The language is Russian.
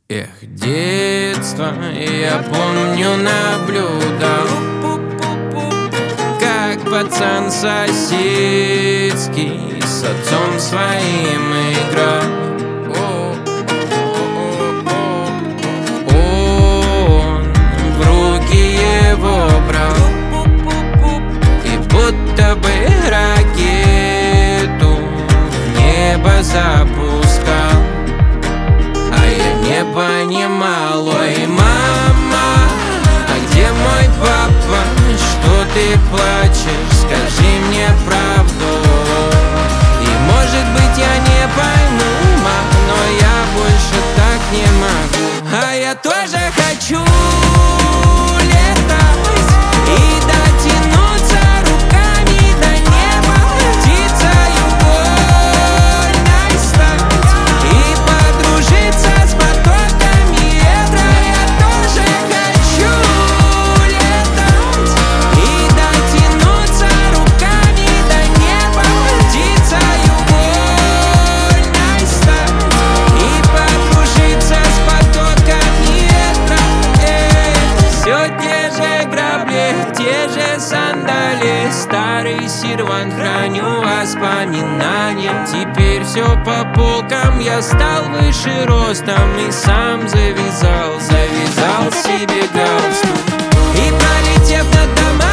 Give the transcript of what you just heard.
Эх, детство, я помню, наблюдал, как пацан соседский с отцом своим играл. Он в руки его брал и будто бы ракету в небо запускал. А я не понимал: ой, мама, а где мой папа? Что ты плачешь? Скажи мне правду. И может быть я не пойму, мам, но я больше так не могу. А я тоже хочу летать и дотянуться руками до неба, птицею вольной стать и подружиться с потоками ветра. Я тоже хочу летать и дотянуться руками до неба, птицею вольной стать и подружиться с потоками ветра. Все те же грабли, те же сандали, старый сервант, храню воспоминания. Теперь все по полкам, я стал выше ростом и сам завязал себе галстук. И пролетев над домами,